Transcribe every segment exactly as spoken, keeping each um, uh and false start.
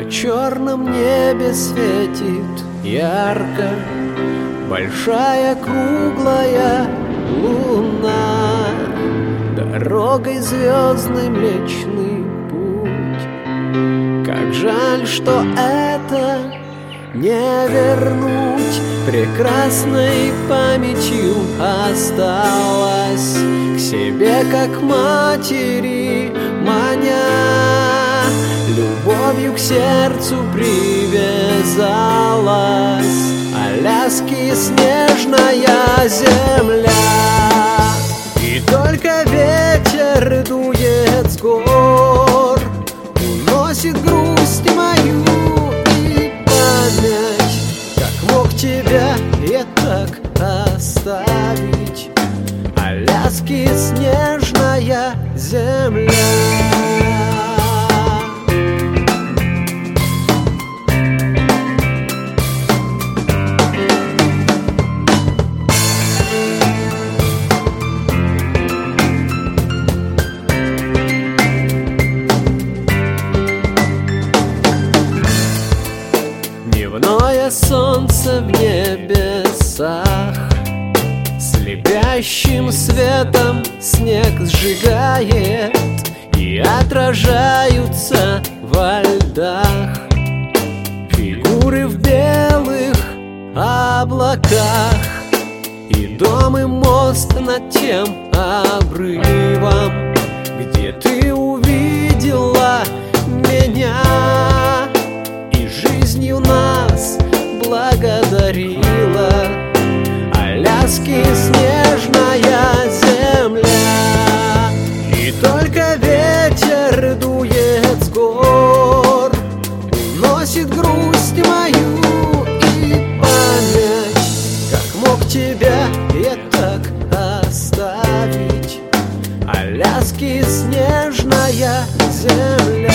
черном небе светит ярко большая круглая луна. Дорогой звездной Млечный Путь. Как жаль, что это не вернуть, прекрасной памятью осталась, к себе как матери маня, любовью к сердцу привязалась. Аляски снежная земля, и только ветер дует с гор, уносит грусть мою и память. Как мог тебя я так оставить? Аляски снежная земля. Дневное солнце в небесах слепящим светом снег сжигает, и отражаются во льдах фигуры в белых облаках. И дом, и мост над тем обрывом, где ты увидела меня и жизнью нас благодарила. Аляски снежная земля, и только ветер дует с гор, уносит грусть мою и память. Как мог тебя я так оставить? Аляски снежная земля.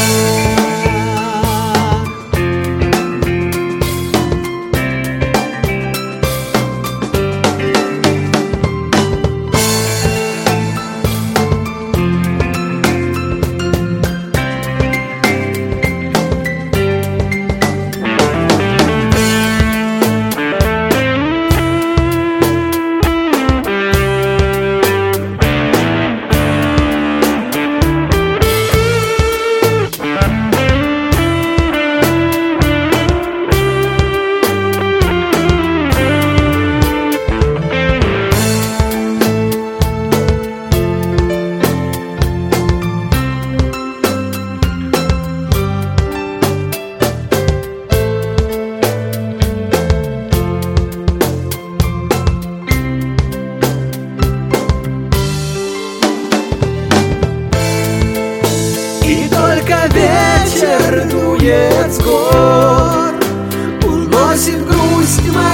И только ветер дует с гор, уносит грусть мою